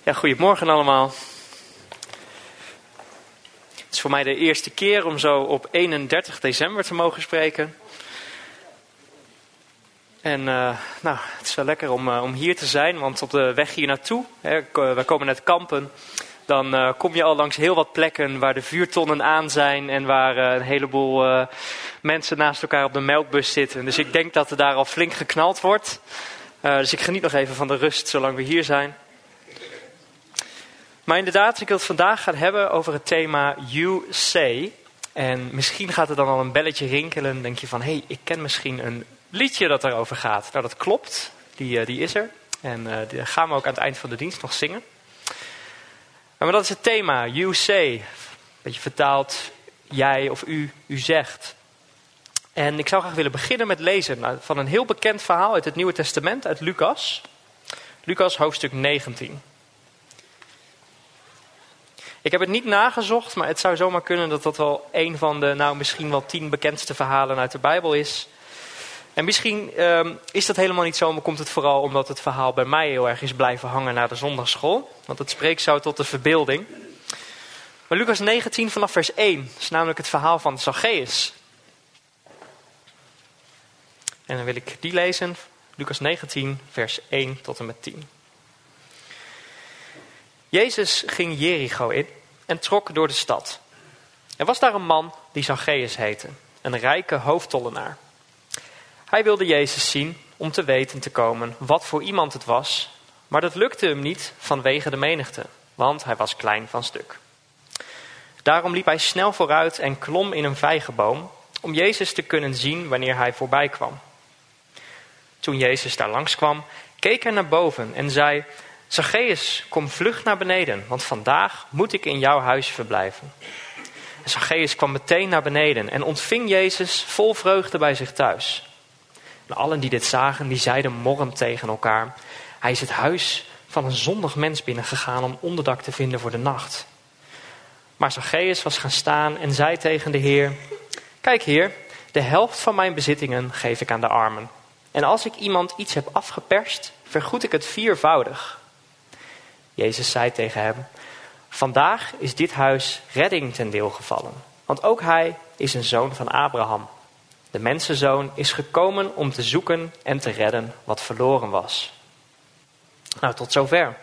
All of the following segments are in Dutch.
Ja, goedemorgen allemaal. Het is voor mij de eerste keer om zo op 31 december te mogen spreken. En het is wel lekker om hier te zijn, want op de weg hier naartoe, we komen net kampen, dan kom je al langs heel wat plekken waar de vuurtonnen aan zijn en waar een heleboel mensen naast elkaar op de melkbus zitten. Dus ik denk dat er daar al flink geknald wordt. Dus ik geniet nog even van de rust zolang we hier zijn. Maar inderdaad, ik wil het vandaag gaan hebben over het thema You Say. En misschien gaat er dan al een belletje rinkelen. Denk je van, hé, ik ken misschien een liedje dat daarover gaat. Nou, dat klopt. Die is er. En die gaan we ook aan het eind van de dienst nog zingen. Maar dat is het thema, You Say. Een beetje vertaald, jij of u zegt. En ik zou graag willen beginnen met lezen van een heel bekend verhaal uit het Nieuwe Testament, uit Lucas. Lucas hoofdstuk 19. Ik heb het niet nagezocht, maar het zou zomaar kunnen dat dat wel een van de, misschien wel 10 bekendste verhalen uit de Bijbel is. En misschien is dat helemaal niet zo, maar komt het vooral omdat het verhaal bij mij heel erg is blijven hangen na de zondagschool. Want het spreekt zo tot de verbeelding. Maar Lucas 19 vanaf vers 1 is namelijk het verhaal van Zacchaeus. En dan wil ik die lezen, Lucas 19 vers 1 tot en met 10. Jezus ging Jericho in en trok door de stad. Er was daar een man die Zacchaeus heette, een rijke hoofdtollenaar. Hij wilde Jezus zien om te weten te komen wat voor iemand het was, maar dat lukte hem niet vanwege de menigte, want hij was klein van stuk. Daarom liep hij snel vooruit en klom in een vijgenboom om Jezus te kunnen zien wanneer hij voorbij kwam. Toen Jezus daar langskwam, keek hij naar boven en zei: Zacchaeus, kom vlug naar beneden, want vandaag moet ik in jouw huis verblijven. En Zacchaeus kwam meteen naar beneden en ontving Jezus vol vreugde bij zich thuis. En allen die dit zagen, die zeiden morrend tegen elkaar: hij is het huis van een zondig mens binnengegaan om onderdak te vinden voor de nacht. Maar Zacchaeus was gaan staan en zei tegen de Heer: kijk Heer, de helft van mijn bezittingen geef ik aan de armen. En als ik iemand iets heb afgeperst, vergoed ik het 4voudig. Jezus zei tegen hem: vandaag is dit huis redding ten deel gevallen. Want ook hij is een zoon van Abraham. De mensenzoon is gekomen om te zoeken en te redden wat verloren was. Nou, tot zover.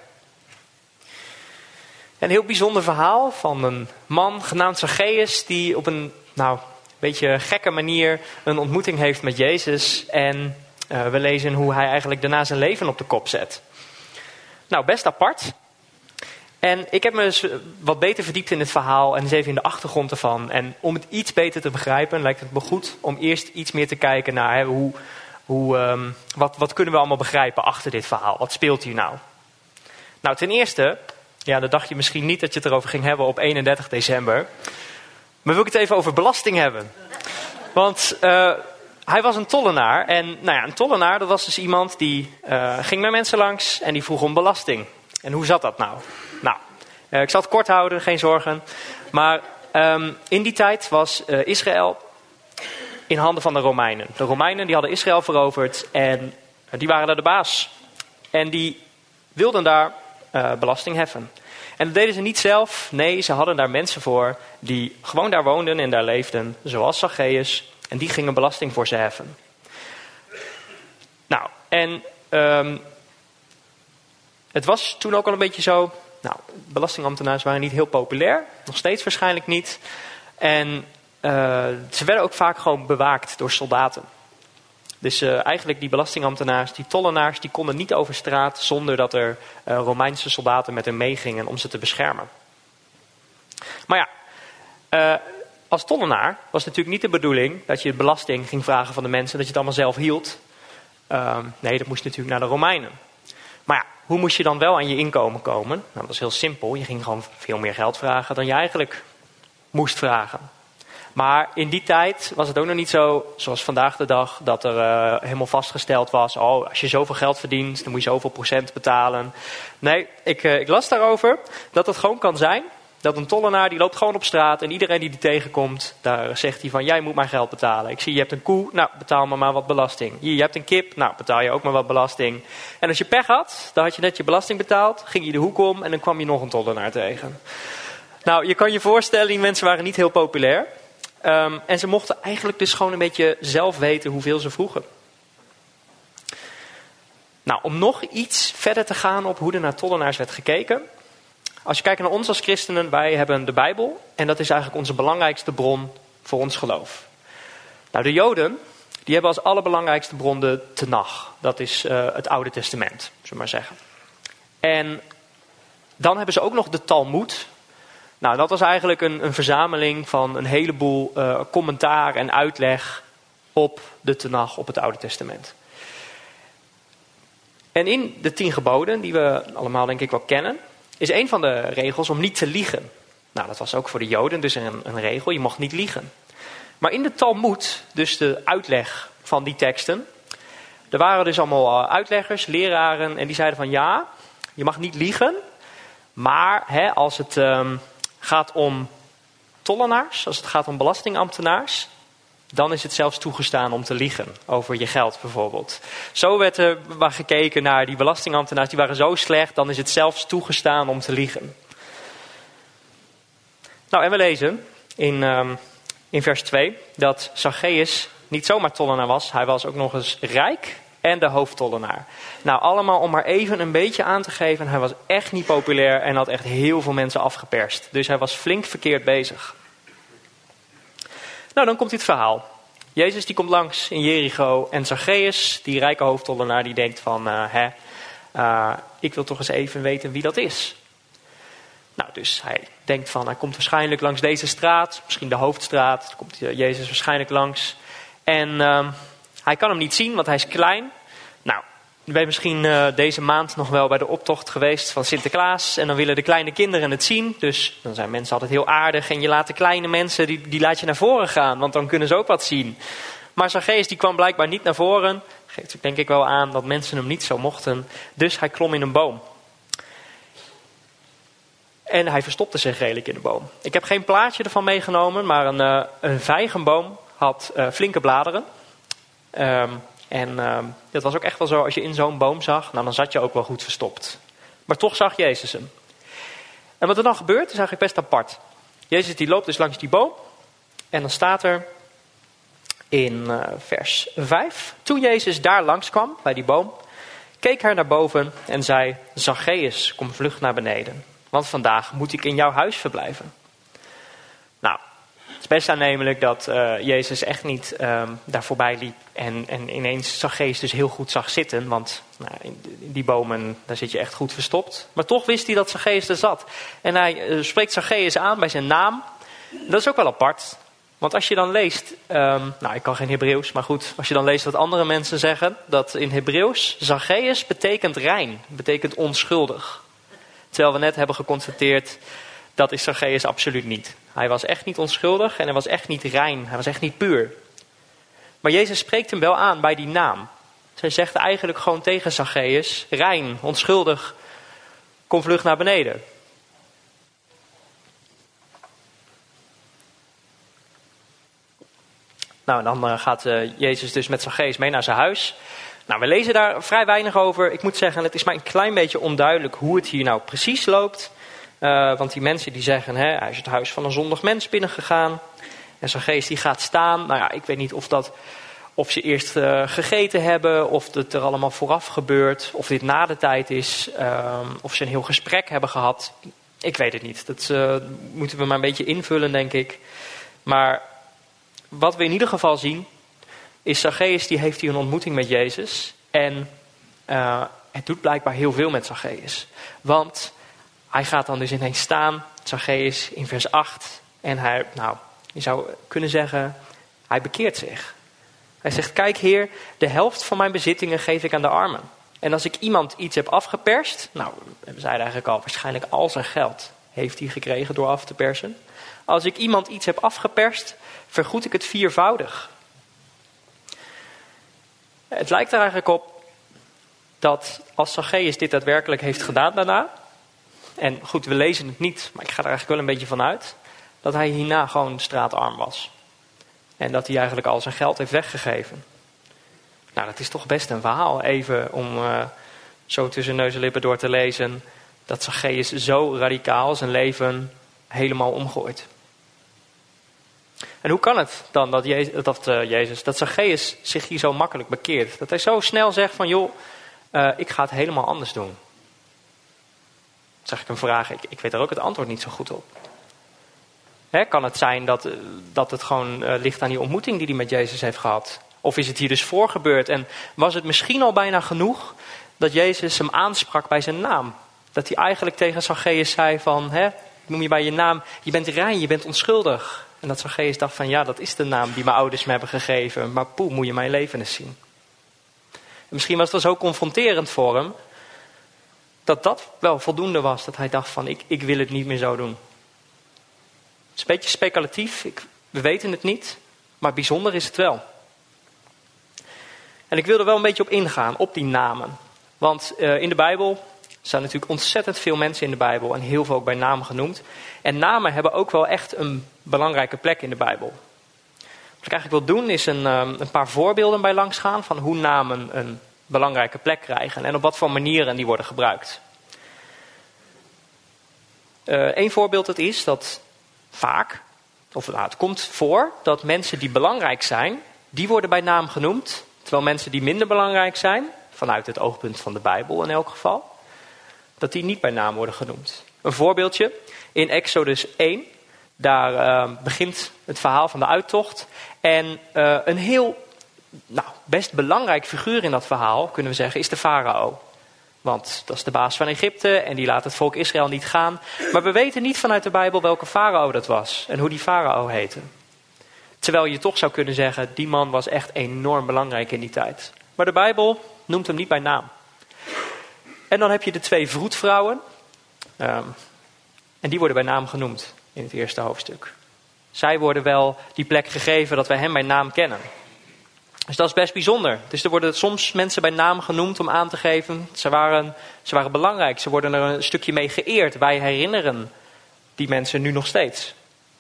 Een heel bijzonder verhaal van een man genaamd Zacchaeus die op een beetje gekke manier een ontmoeting heeft met Jezus. En we lezen hoe hij eigenlijk daarna zijn leven op de kop zet. Nou, best apart. En ik heb me dus wat beter verdiept in het verhaal en eens even in de achtergrond ervan. En om het iets beter te begrijpen, lijkt het me goed om eerst iets meer te kijken naar wat kunnen we allemaal begrijpen achter dit verhaal. Wat speelt hier nou? Nou, ten eerste, dan dacht je misschien niet dat je het erover ging hebben op 31 december. Maar wil ik het even over belasting hebben. Want hij was een tollenaar. En een tollenaar, dat was dus iemand die ging met mensen langs en die vroeg om belasting. En hoe zat dat nou? Ik zal het kort houden, geen zorgen. Maar in die tijd was Israël in handen van de Romeinen. De Romeinen die hadden Israël veroverd en die waren daar de baas. En die wilden daar belasting heffen. En dat deden ze niet zelf. Nee, ze hadden daar mensen voor die gewoon daar woonden en daar leefden. Zoals Zacchaeus. En die gingen belasting voor ze heffen. Het was toen ook al een beetje zo. Belastingambtenaren waren niet heel populair. Nog steeds waarschijnlijk niet. En ze werden ook vaak gewoon bewaakt door soldaten. Dus eigenlijk die belastingambtenaars, die tollenaars, die konden niet over straat zonder dat er Romeinse soldaten met hen meegingen om ze te beschermen. Maar als tollenaar was natuurlijk niet de bedoeling dat je belasting ging vragen van de mensen, dat je het allemaal zelf hield. Nee, dat moest natuurlijk naar de Romeinen. Maar hoe moest je dan wel aan je inkomen komen? Nou, dat was heel simpel. Je ging gewoon veel meer geld vragen dan je eigenlijk moest vragen. Maar in die tijd was het ook nog niet zo, zoals vandaag de dag, dat er helemaal vastgesteld was: als je zoveel geld verdient, dan moet je zoveel procent betalen. Nee, ik las daarover dat het gewoon kan zijn dat een tollenaar die loopt gewoon op straat en iedereen die tegenkomt, daar zegt hij van, jij moet maar geld betalen. Ik zie, je hebt een koe, nou betaal maar wat belasting. Hier, je hebt een kip, nou betaal je ook maar wat belasting. En als je pech had, dan had je net je belasting betaald, ging je de hoek om en dan kwam je nog een tollenaar tegen. Nou, je kan je voorstellen, die mensen waren niet heel populair. En ze mochten eigenlijk dus gewoon een beetje zelf weten hoeveel ze vroegen. Nou, om nog iets verder te gaan op hoe er naar tollenaars werd gekeken. Als je kijkt naar ons als christenen, wij hebben de Bijbel. En dat is eigenlijk onze belangrijkste bron voor ons geloof. Nou, de Joden, die hebben als allerbelangrijkste bron de Tenach. Dat is het Oude Testament, zullen we maar zeggen. En dan hebben ze ook nog de Talmoed. Nou, dat was eigenlijk een verzameling van een heleboel commentaar en uitleg op de Tenach, op het Oude Testament. En in de 10 geboden, die we allemaal denk ik wel kennen, is een van de regels om niet te liegen. Nou, dat was ook voor de Joden dus een regel, je mocht niet liegen. Maar in de Talmoed, dus de uitleg van die teksten, er waren dus allemaal uitleggers, leraren, en die zeiden van ja, je mag niet liegen, maar als het gaat om tollenaars, als het gaat om belastingambtenaars, dan is het zelfs toegestaan om te liegen over je geld bijvoorbeeld. Zo werd er gekeken naar die belastingambtenaars, die waren zo slecht, dan is het zelfs toegestaan om te liegen. Nou, en we lezen in vers 2 dat Zacchaeus niet zomaar tollenaar was, hij was ook nog eens rijk en de hoofdtollenaar. Nou, allemaal om maar even een beetje aan te geven, hij was echt niet populair en had echt heel veel mensen afgeperst. Dus hij was flink verkeerd bezig. Nou, dan komt dit verhaal. Jezus die komt langs in Jericho en Zacchaeus, die rijke hoofdtollenaar, die denkt van, ik wil toch eens even weten wie dat is. Nou, dus hij denkt van, hij komt waarschijnlijk langs deze straat, misschien de hoofdstraat, daar komt Jezus waarschijnlijk langs. En hij kan hem niet zien, want hij is klein. Nou, je bent misschien deze maand nog wel bij de optocht geweest van Sinterklaas. En dan willen de kleine kinderen het zien. Dus dan zijn mensen altijd heel aardig. En je laat de kleine mensen, die laat je naar voren gaan. Want dan kunnen ze ook wat zien. Maar Zacchaeus die kwam blijkbaar niet naar voren. Geeft denk ik wel aan dat mensen hem niet zo mochten. Dus hij klom in een boom. En hij verstopte zich redelijk in de boom. Ik heb geen plaatje ervan meegenomen. Maar een vijgenboom had flinke bladeren. En dat was ook echt wel zo, als je in zo'n boom zag, nou dan zat je ook wel goed verstopt. Maar toch zag Jezus hem. En wat er dan gebeurt, is eigenlijk best apart. Jezus die loopt dus langs die boom. En dan staat er in vers 5. Toen Jezus daar langs kwam, bij die boom, keek hij naar boven en zei, Zacchaeus, kom vlug naar beneden. Want vandaag moet ik in jouw huis verblijven. Nou, het is best aannemelijk dat Jezus echt niet daar voorbij liep en ineens Zacchaeus dus heel goed zag zitten. Want in die bomen, daar zit je echt goed verstopt. Maar toch wist hij dat Zacchaeus er zat. En hij spreekt Zacchaeus aan bij zijn naam. Dat is ook wel apart. Want als je dan leest, ik kan geen Hebreeuws, maar goed. Als je dan leest wat andere mensen zeggen, dat in Hebreeuws Zacchaeus betekent rein, betekent onschuldig. Terwijl we net hebben geconstateerd, dat is Zacchaeus absoluut niet. Hij was echt niet onschuldig en hij was echt niet rein. Hij was echt niet puur. Maar Jezus spreekt hem wel aan bij die naam. Zij zegt eigenlijk gewoon tegen Zacchaeus, rein, onschuldig, kom vlug naar beneden. Nou, dan gaat Jezus dus met Zacchaeus mee naar zijn huis. Nou, we lezen daar vrij weinig over. Ik moet zeggen, het is maar een klein beetje onduidelijk hoe het hier nou precies loopt. Want die mensen die zeggen, hij is het huis van een zondig mens binnengegaan. En Zacchaeus die gaat staan. Nou ja, ik weet niet of ze eerst gegeten hebben, of het er allemaal vooraf gebeurt, of dit na de tijd is, of ze een heel gesprek hebben gehad. Ik weet het niet. Dat moeten we maar een beetje invullen, denk ik. Maar wat we in ieder geval zien, is Zacchaeus die heeft hier een ontmoeting met Jezus. En het doet blijkbaar heel veel met Zacchaeus. Want hij gaat dan dus ineens staan, Zacchaeus in vers 8. En hij, je zou kunnen zeggen, hij bekeert zich. Hij zegt, kijk Heer, de helft van mijn bezittingen geef ik aan de armen. En als ik iemand iets heb afgeperst, we zeiden eigenlijk al, waarschijnlijk al zijn geld heeft hij gekregen door af te persen. Als ik iemand iets heb afgeperst, vergoed ik het 4voudig. Het lijkt er eigenlijk op dat als Zacchaeus dit daadwerkelijk heeft gedaan daarna, En goed, we lezen het niet, maar ik ga er eigenlijk wel een beetje van uit, dat hij hierna gewoon straatarm was. En dat hij eigenlijk al zijn geld heeft weggegeven. Nou, dat is toch best een verhaal, even om zo tussen neus en lippen door te lezen, dat Zacchaeus zo radicaal zijn leven helemaal omgooit. En hoe kan het dan dat Zacchaeus zich hier zo makkelijk bekeert? Dat hij zo snel zegt van, joh, ik ga het helemaal anders doen. Dan zeg ik een vraag, ik weet er ook het antwoord niet zo goed op. Kan het zijn dat het gewoon ligt aan die ontmoeting die hij met Jezus heeft gehad? Of is het hier dus voorgebeurd? En was het misschien al bijna genoeg dat Jezus hem aansprak bij zijn naam? Dat hij eigenlijk tegen Zacchaeus zei van, noem je bij je naam, je bent rein, je bent onschuldig. En dat Zacchaeus dacht van, ja, dat is de naam die mijn ouders me hebben gegeven. Maar moet je mijn leven eens zien. En misschien was het wel zo confronterend voor hem, dat wel voldoende was. Dat hij dacht van, ik wil het niet meer zo doen. Het is een beetje speculatief, we weten het niet. Maar bijzonder is het wel. En ik wil er wel een beetje op ingaan, op die namen. Want in de Bijbel staan natuurlijk ontzettend veel mensen in de Bijbel. En heel veel ook bij naam genoemd. En namen hebben ook wel echt een belangrijke plek in de Bijbel. Wat ik eigenlijk wil doen is een paar voorbeelden bij langs gaan van hoe namen een belangrijke plek krijgen. En op wat voor manieren die worden gebruikt. Eén voorbeeld het is dat vaak, het komt voor dat mensen die belangrijk zijn, die worden bij naam genoemd. Terwijl mensen die minder belangrijk zijn, vanuit het oogpunt van de Bijbel in elk geval, dat die niet bij naam worden genoemd. Een voorbeeldje, in Exodus 1, daar begint het verhaal van de uittocht. En een heel, best belangrijk figuur in dat verhaal, kunnen we zeggen, is de farao. Want dat is de baas van Egypte en die laat het volk Israël niet gaan. Maar we weten niet vanuit de Bijbel welke farao dat was en hoe die farao heette. Terwijl je toch zou kunnen zeggen, die man was echt enorm belangrijk in die tijd. Maar de Bijbel noemt hem niet bij naam. En dan heb je de 2 vroedvrouwen. En die worden bij naam genoemd in het eerste hoofdstuk. Zij worden wel die plek gegeven dat wij hem bij naam kennen. Dus dat is best bijzonder. Dus er worden soms mensen bij naam genoemd om aan te geven, ze waren belangrijk. Ze worden er een stukje mee geëerd. Wij herinneren die mensen nu nog steeds.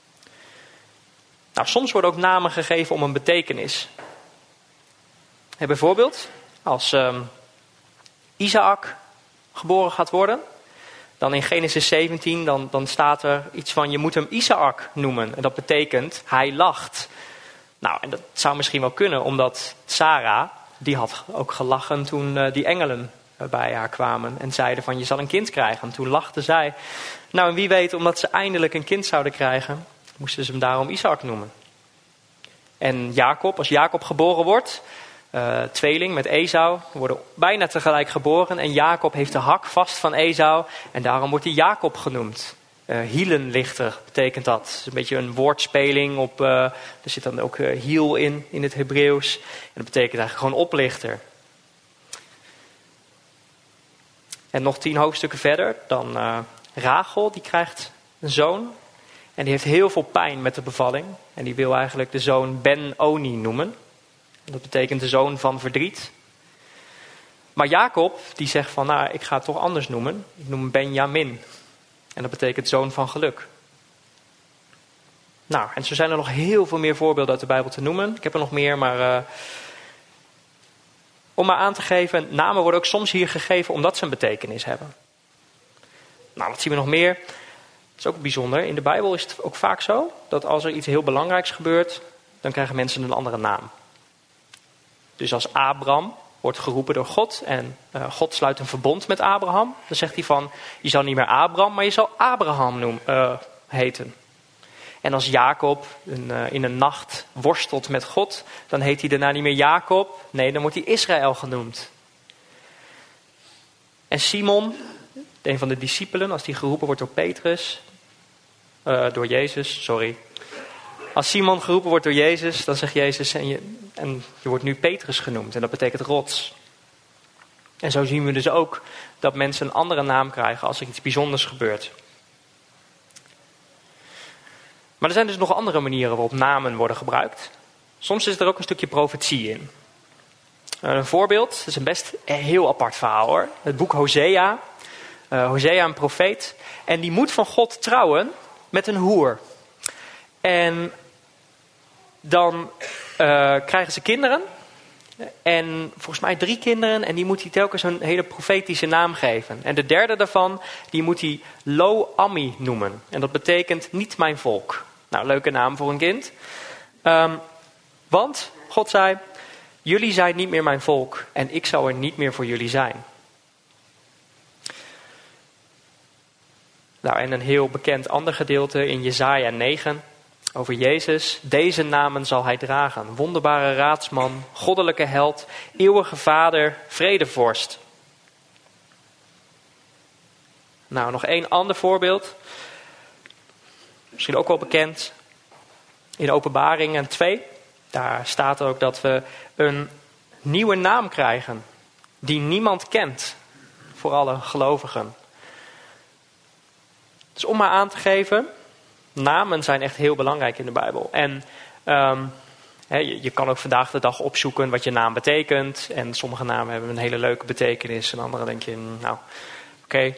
Nou, soms worden ook namen gegeven om een betekenis. Bijvoorbeeld, als Isaac geboren gaat worden, dan in Genesis 17, dan staat er iets van, je moet hem Isaac noemen. En dat betekent, hij lacht. Nou, en dat zou misschien wel kunnen, omdat Sarah, die had ook gelachen toen die engelen bij haar kwamen. En zeiden van, je zal een kind krijgen. En toen lachte zij. Nou, en wie weet, omdat ze eindelijk een kind zouden krijgen, moesten ze hem daarom Isaac noemen. En Jacob, als Jacob geboren wordt, tweeling met Esau, worden bijna tegelijk geboren. En Jacob heeft de hak vast van Esau. En daarom wordt hij Jacob genoemd. Hielenlichter betekent dat. Het is een beetje een woordspeling op, er zit dan ook hiel in het Hebreeuws. En dat betekent eigenlijk gewoon oplichter. En nog 10 hoofdstukken verder, dan Rachel, die krijgt een zoon. En die heeft heel veel pijn met de bevalling. En die wil eigenlijk de zoon Ben-Oni noemen. Dat betekent de zoon van verdriet. Maar Jacob, die zegt van, ik ga het toch anders noemen. Ik noem hem Benjamin. En dat betekent zoon van geluk. Nou, en zo zijn er nog heel veel meer voorbeelden uit de Bijbel te noemen. Ik heb er nog meer, maar om maar aan te geven, namen worden ook soms hier gegeven omdat ze een betekenis hebben. Nou, wat zien we nog meer? Dat is ook bijzonder. In de Bijbel is het ook vaak zo dat als er iets heel belangrijks gebeurt, dan krijgen mensen een andere naam. Dus als Abraham wordt geroepen door God en God sluit een verbond met Abraham, dan zegt hij van, je zal niet meer Abraham, maar je zal Abraham heten. En als Jacob in een nacht worstelt met God, dan heet hij daarna niet meer Jacob, nee, dan wordt hij Israël genoemd. En Simon, een van de discipelen, als die geroepen wordt door Jezus. Als Simon geroepen wordt door Jezus, dan zegt Jezus, en je wordt nu Petrus genoemd. En dat betekent rots. En zo zien we dus ook dat mensen een andere naam krijgen als er iets bijzonders gebeurt. Maar er zijn dus nog andere manieren waarop namen worden gebruikt. Soms is er ook een stukje profetie in. Een voorbeeld, dat is een best heel apart verhaal hoor. Het boek Hosea. Hosea, een profeet. En die moet van God trouwen met een hoer. En dan krijgen ze kinderen. En volgens mij 3 kinderen. En die moet hij telkens een hele profetische naam geven. En de derde daarvan, die moet hij Lo-Ammi noemen. En dat betekent niet mijn volk. Nou, leuke naam voor een kind. Want God zei, jullie zijn niet meer mijn volk. En ik zal er niet meer voor jullie zijn. Nou, en een heel bekend ander gedeelte in Jesaja 9 over Jezus. Deze namen zal hij dragen. Wonderbare raadsman, goddelijke held, eeuwige vader, vredevorst. Nou, nog 1 ander voorbeeld. Misschien ook wel bekend. In Openbaringen 2. Daar staat ook dat we een nieuwe naam krijgen. Die niemand kent. Voor alle gelovigen. Dus om maar aan te geven, namen zijn echt heel belangrijk in de Bijbel. En je kan ook vandaag de dag opzoeken wat je naam betekent. En sommige namen hebben een hele leuke betekenis. En andere denk je, nou, oké.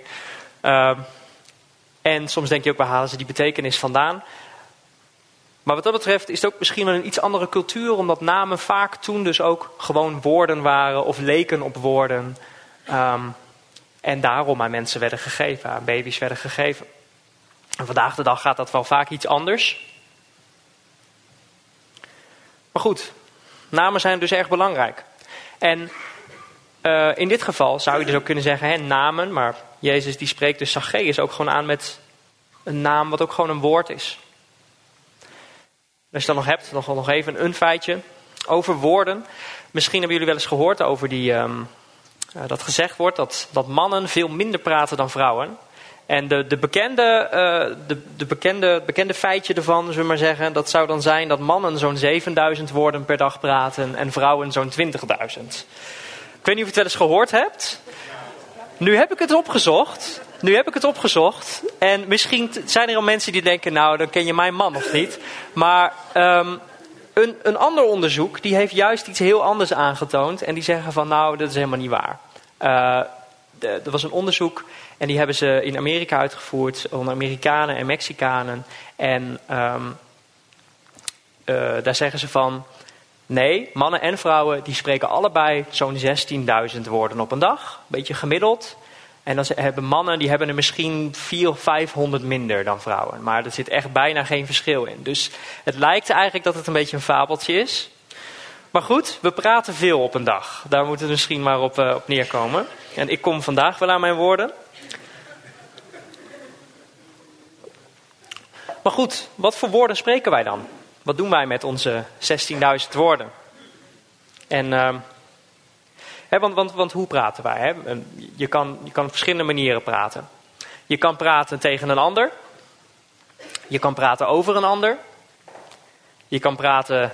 En soms denk je ook, waar halen ze die betekenis vandaan? Maar wat dat betreft is het ook misschien wel een iets andere cultuur. Omdat namen vaak toen dus ook gewoon woorden waren of leken op woorden. En daarom aan mensen werden gegeven, aan baby's werden gegeven. En vandaag de dag gaat dat wel vaak iets anders. Maar goed, namen zijn dus erg belangrijk. En in dit geval zou je dus ook kunnen zeggen, namen. Maar Jezus die spreekt dus Zacchaeus ook gewoon aan met een naam wat ook gewoon een woord is. Als je dat nog hebt, nog even een feitje over woorden. Misschien hebben jullie wel eens gehoord over dat gezegd wordt dat mannen veel minder praten dan vrouwen. En de bekende feitje ervan, zullen we maar zeggen, dat zou dan zijn dat mannen zo'n 7000 woorden per dag praten en vrouwen zo'n 20.000. Ik weet niet of je het wel eens gehoord hebt. Nu heb ik het opgezocht. En misschien zijn er al mensen die denken, nou, dan ken je mijn man nog niet. Maar een ander onderzoek, die heeft juist iets heel anders aangetoond. En die zeggen van, nou, dat is helemaal niet waar. Er was een onderzoek en die hebben ze in Amerika uitgevoerd onder Amerikanen en Mexicanen. En daar zeggen ze van, nee, mannen en vrouwen die spreken allebei zo'n 16.000 woorden op een dag. Een beetje gemiddeld. En dan hebben mannen, die hebben er misschien 400 of 500 minder dan vrouwen. Maar er zit echt bijna geen verschil in. Dus het lijkt eigenlijk dat het een beetje een fabeltje is. Maar goed, we praten veel op een dag. Daar moet het misschien maar op neerkomen. En ik kom vandaag wel aan mijn woorden. Maar goed, wat voor woorden spreken wij dan? Wat doen wij met onze 16.000 woorden? En, want hoe praten wij? Hè? Je kan op verschillende manieren praten. Je kan praten tegen een ander. Je kan praten over een ander. Je kan praten,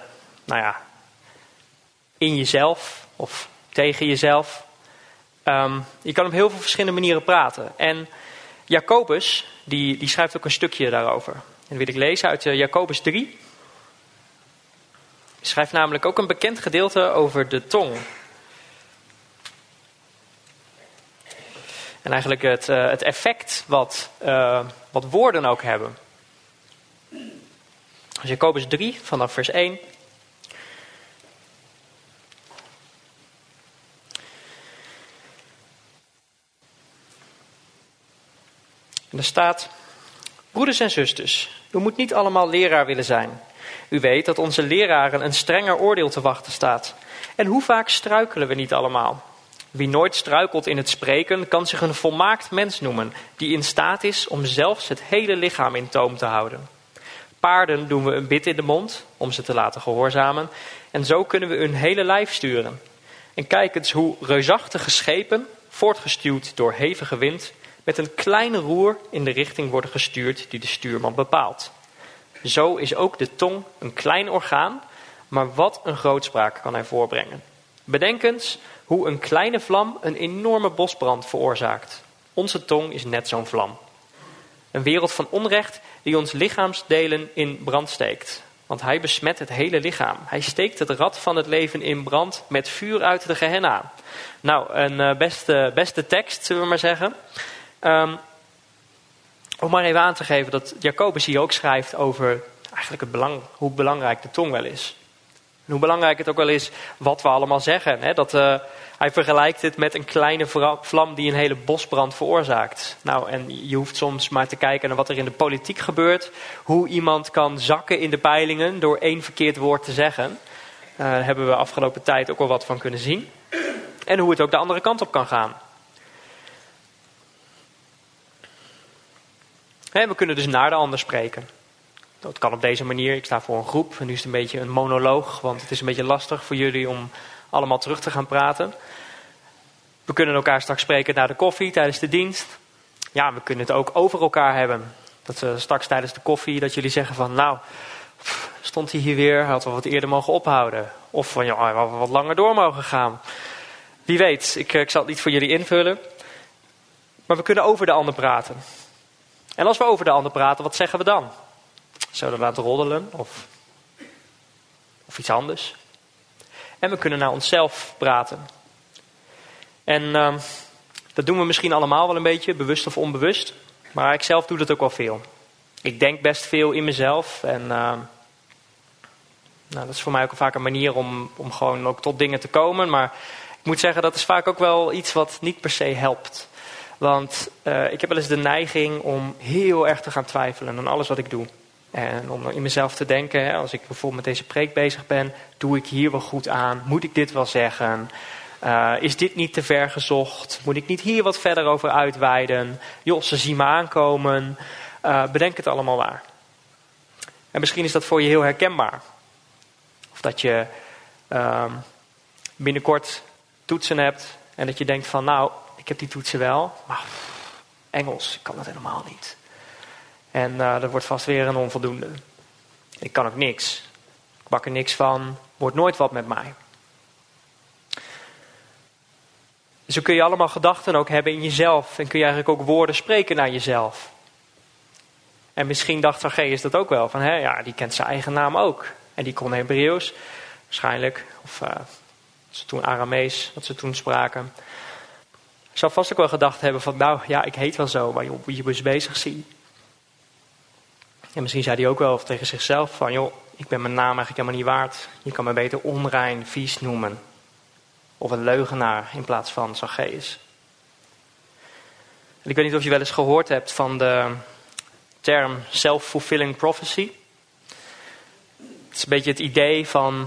in jezelf of tegen jezelf. Je kan op heel veel verschillende manieren praten. En Jacobus, die schrijft ook een stukje daarover. En dat wil ik lezen uit Jacobus 3. Hij schrijft namelijk ook een bekend gedeelte over de tong. En eigenlijk het effect wat woorden ook hebben. Dus Jacobus 3 vanaf vers 1. En er staat: broeders en zusters, u moet niet allemaal leraar willen zijn. U weet dat onze leraren een strenger oordeel te wachten staat. En hoe vaak struikelen we niet allemaal? Wie nooit struikelt in het spreken, kan zich een volmaakt mens noemen, die in staat is om zelfs het hele lichaam in toom te houden. Paarden doen we een bit in de mond, om ze te laten gehoorzamen, en zo kunnen we hun hele lijf sturen. En kijk eens hoe reusachtige schepen, voortgestuwd door hevige wind, met een kleine roer in de richting worden gestuurd die de stuurman bepaalt. Zo is ook de tong een klein orgaan, maar wat een grootspraak kan hij voorbrengen. Bedenk eens hoe een kleine vlam een enorme bosbrand veroorzaakt. Onze tong is net zo'n vlam. Een wereld van onrecht die ons lichaamsdelen in brand steekt. Want hij besmet het hele lichaam. Hij steekt het rad van het leven in brand met vuur uit de Gehenna. Nou, een beste tekst, zullen we maar zeggen. Om maar even aan te geven dat Jacobus hier ook schrijft over eigenlijk hoe belangrijk de tong wel is. En hoe belangrijk het ook wel is wat we allemaal zeggen. Hè? Hij vergelijkt het met een kleine vlam die een hele bosbrand veroorzaakt. Nou, en je hoeft soms maar te kijken naar wat er in de politiek gebeurt. Hoe iemand kan zakken in de peilingen door 1 verkeerd woord te zeggen. Daar hebben we afgelopen tijd ook wel wat van kunnen zien. En hoe het ook de andere kant op kan gaan. We kunnen dus naar de ander spreken. Dat kan op deze manier. Ik sta voor een groep. En nu is het een beetje een monoloog. Want het is een beetje lastig voor jullie om allemaal terug te gaan praten. We kunnen elkaar straks spreken na de koffie tijdens de dienst. Ja, we kunnen het ook over elkaar hebben. Dat we straks tijdens de koffie dat jullie zeggen van nou, stond hij hier weer, had wel wat eerder mogen ophouden. Of van ja, hij had wat langer door mogen gaan. Wie weet, ik zal het niet voor jullie invullen. Maar we kunnen over de ander praten. En als we over de ander praten, wat zeggen we dan? Zullen we laten roddelen of iets anders? En we kunnen naar onszelf praten. En dat doen we misschien allemaal wel een beetje, bewust of onbewust. Maar ik zelf doe dat ook wel veel. Ik denk best veel in mezelf. En dat is voor mij ook vaak een manier om gewoon ook tot dingen te komen. Maar ik moet zeggen, dat is vaak ook wel iets wat niet per se helpt. Want ik heb wel eens de neiging om heel erg te gaan twijfelen aan alles wat ik doe. En om in mezelf te denken, als ik bijvoorbeeld met deze preek bezig ben, doe ik hier wel goed aan? Moet ik dit wel zeggen? Is dit niet te ver gezocht? Moet ik niet hier wat verder over uitweiden? Joh, ze zien me aankomen. Bedenk het allemaal maar. En misschien is dat voor je heel herkenbaar. Of dat je binnenkort toetsen hebt en dat je denkt van nou, ik heb die toetsen wel, maar Engels, ik kan dat helemaal niet. En dat wordt vast weer een onvoldoende. Ik kan ook niks. Ik bak er niks van. Wordt nooit wat met mij. Zo kun je allemaal gedachten ook hebben in jezelf. En kun je eigenlijk ook woorden spreken naar jezelf. En misschien dacht Zacchaeus dat ook wel. Van ja, die kent zijn eigen naam ook. En die kon Hebreeuws. Waarschijnlijk. Of ze toen Aramees. Wat ze toen spraken. Zou vast ook wel gedacht hebben van nou ja, ik heet wel zo. Maar joh, je dus bezig zie. En misschien zei hij ook wel tegen zichzelf van joh, ik ben mijn naam eigenlijk helemaal niet waard. Je kan me beter onrein, vies noemen. Of een leugenaar in plaats van Zacchaeus. En ik weet niet of je wel eens gehoord hebt van de term self-fulfilling prophecy. Het is een beetje het idee van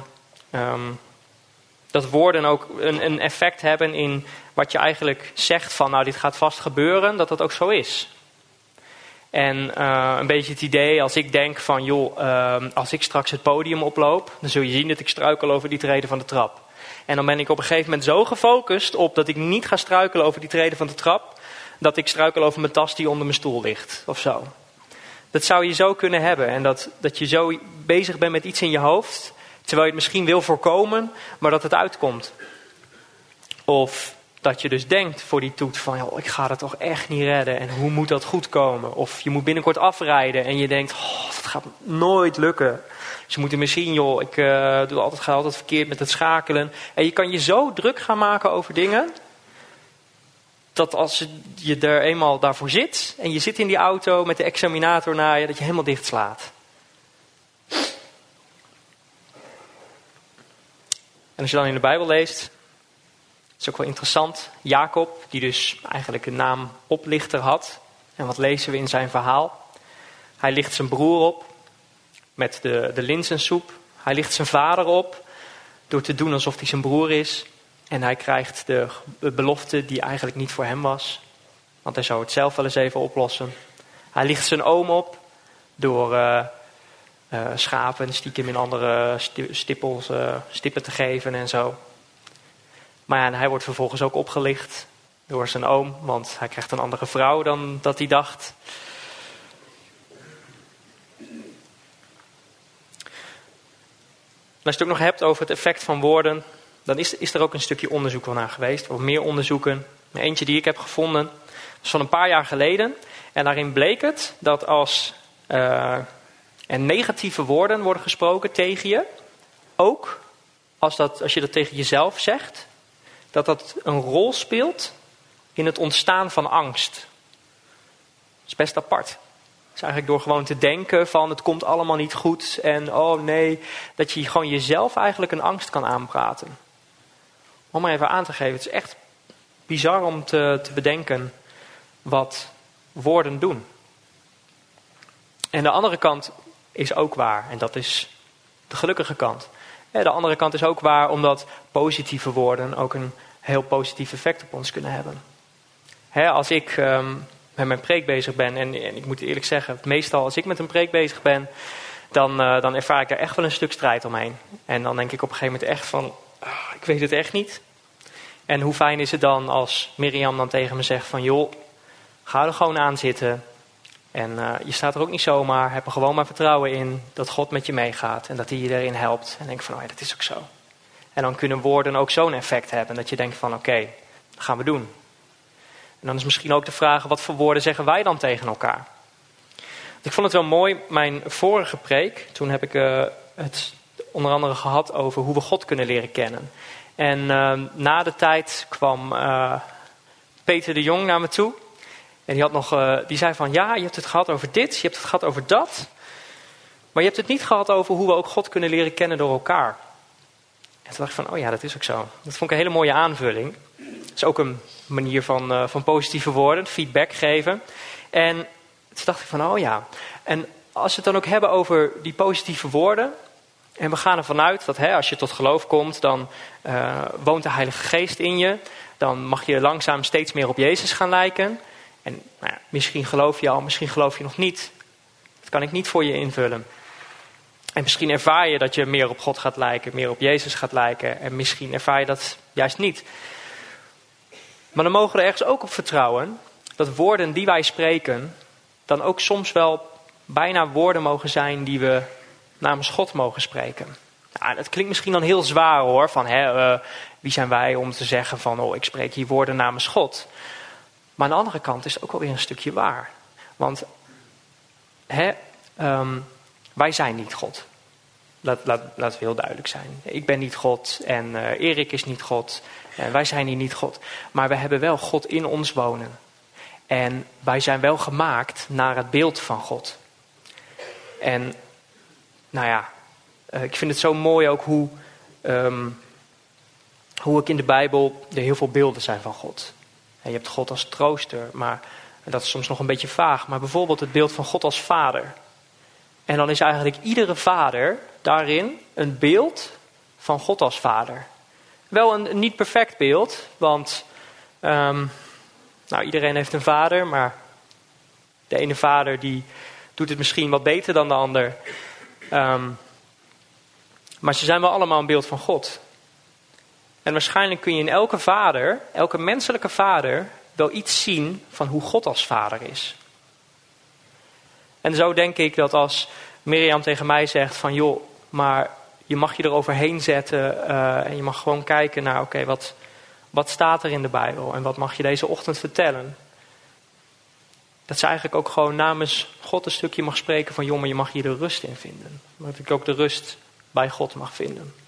dat woorden ook een effect hebben in wat je eigenlijk zegt van nou dit gaat vast gebeuren, dat dat ook zo is. En een beetje het idee als ik denk van joh, als ik straks het podium oploop, dan zul je zien dat ik struikel over die treden van de trap. En dan ben ik op een gegeven moment zo gefocust op dat ik niet ga struikelen over die treden van de trap, dat ik struikel over mijn tas die onder mijn stoel ligt of zo. Dat zou je zo kunnen hebben en dat je zo bezig bent met iets in je hoofd, terwijl je het misschien wil voorkomen, maar dat het uitkomt. Of dat je dus denkt voor die toets van joh, ik ga het toch echt niet redden en hoe moet dat goed komen? Of je moet binnenkort afrijden en je denkt, dat gaat nooit lukken. Ze moeten misschien, joh, ik ga altijd verkeerd met het schakelen. En je kan je zo druk gaan maken over dingen, dat als je er eenmaal daarvoor zit en je zit in die auto met de examinator naar je, dat je helemaal dicht slaat. En als je dan in de Bijbel leest, is ook wel interessant. Jacob, die dus eigenlijk een naam oplichter had. En wat lezen we in zijn verhaal? Hij licht zijn broer op met de linzensoep. Hij licht zijn vader op door te doen alsof hij zijn broer is. En hij krijgt de belofte die eigenlijk niet voor hem was. Want hij zou het zelf wel eens even oplossen. Hij licht zijn oom op door schapen stiekem in andere stippen te geven en zo. Maar ja, en hij wordt vervolgens ook opgelicht door zijn oom, want hij krijgt een andere vrouw dan dat hij dacht. En als je het ook nog hebt over het effect van woorden, dan is er ook een stukje onderzoek wel naar geweest, of meer onderzoeken. Eentje die ik heb gevonden, is van een paar jaar geleden. En daarin bleek het dat als er negatieve woorden worden gesproken tegen je, ook als je dat tegen jezelf zegt, dat een rol speelt in het ontstaan van angst. is best apart. Dus eigenlijk door gewoon te denken van het komt allemaal niet goed en oh nee, dat je gewoon jezelf eigenlijk een angst kan aanpraten. Om maar even aan te geven, het is echt bizar om te bedenken wat woorden doen. En de andere kant is ook waar en dat is de gelukkige kant. De andere kant is ook waar omdat positieve woorden ook een heel positief effect op ons kunnen hebben. Als ik met mijn preek bezig ben, en ik moet eerlijk zeggen, meestal als ik met een preek bezig ben, dan ervaar ik er echt wel een stuk strijd omheen. En dan denk ik op een gegeven moment echt van, ik weet het echt niet. En hoe fijn is het dan als Mirjam dan tegen me zegt van, joh, ga er gewoon aan zitten. En je staat er ook niet zomaar, heb er gewoon maar vertrouwen in dat God met je meegaat en dat hij je erin helpt. En denk van, dat is ook zo. En dan kunnen woorden ook zo'n effect hebben, dat je denkt van, oké, dat gaan we doen. En dan is misschien ook de vraag, wat voor woorden zeggen wij dan tegen elkaar? Ik vond het wel mooi, mijn vorige preek, toen heb ik het onder andere gehad over hoe we God kunnen leren kennen. En na de tijd kwam Peter de Jong naar me toe. En die zei van, ja, je hebt het gehad over dit, je hebt het gehad over dat. Maar je hebt het niet gehad over hoe we ook God kunnen leren kennen door elkaar. En toen dacht ik van, oh ja, dat is ook zo. Dat vond ik een hele mooie aanvulling. Dat is ook een manier van positieve woorden, feedback geven. En toen dacht ik van, oh ja. En als we het dan ook hebben over die positieve woorden. En we gaan ervan uit dat als je tot geloof komt, dan woont de Heilige Geest in je. Dan mag je langzaam steeds meer op Jezus gaan lijken. En misschien geloof je al, misschien geloof je nog niet. Dat kan ik niet voor je invullen. En misschien ervaar je dat je meer op God gaat lijken, meer op Jezus gaat lijken. En misschien ervaar je dat juist niet. Maar dan mogen we er ergens ook op vertrouwen dat woorden die wij spreken, dan ook soms wel bijna woorden mogen zijn die we namens God mogen spreken. Nou, dat klinkt misschien dan heel zwaar hoor, van wie zijn wij om te zeggen van ik spreek hier woorden namens God. Maar aan de andere kant is het ook wel weer een stukje waar. Want wij zijn niet God. Laat het heel duidelijk zijn. Ik ben niet God en Erik is niet God. En wij zijn hier niet God. Maar we hebben wel God in ons wonen. En wij zijn wel gemaakt naar het beeld van God. En ik vind het zo mooi ook hoe ik in de Bijbel er heel veel beelden zijn van God. En je hebt God als trooster, maar dat is soms nog een beetje vaag. Maar bijvoorbeeld het beeld van God als vader. En dan is eigenlijk iedere vader daarin een beeld van God als vader. Wel een niet perfect beeld, want iedereen heeft een vader, maar de ene vader die doet het misschien wat beter dan de ander. Maar ze zijn wel allemaal een beeld van God. En waarschijnlijk kun je in elke vader, elke menselijke vader, wel iets zien van hoe God als vader is. En zo denk ik dat als Mirjam tegen mij zegt van joh, maar je mag je eroverheen zetten en je mag gewoon kijken naar wat staat er in de Bijbel en wat mag je deze ochtend vertellen. Dat ze eigenlijk ook gewoon namens God een stukje mag spreken van joh, maar je mag hier de rust in vinden. Dat ik ook de rust bij God mag vinden.